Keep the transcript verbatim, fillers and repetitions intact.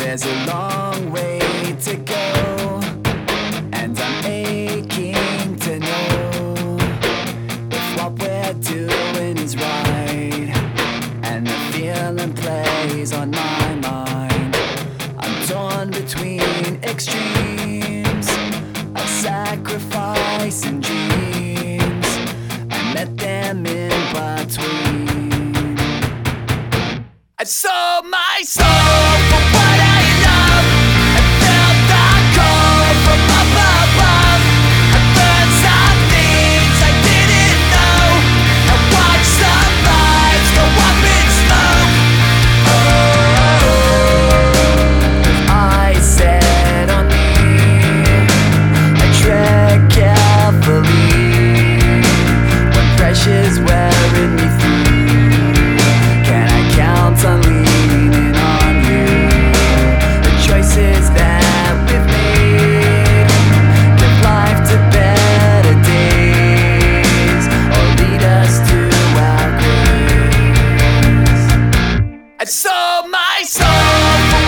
there's a long way to go, and I'm aching to know if what we're doing is right, and the feeling plays on my mind. I'm torn between extremes of sacrifice and dreams. I met them in between. I sold my soul for what I love. I felt the cold from up above. I learned some things I didn't know. I watched some lives go up in smoke. Oh, with eyes set on me, I tread carefully when pressure's wearing me through. Can I count on leaning on you? The choices that we've made give life to better days, or lead us to our graves. I sold my soul for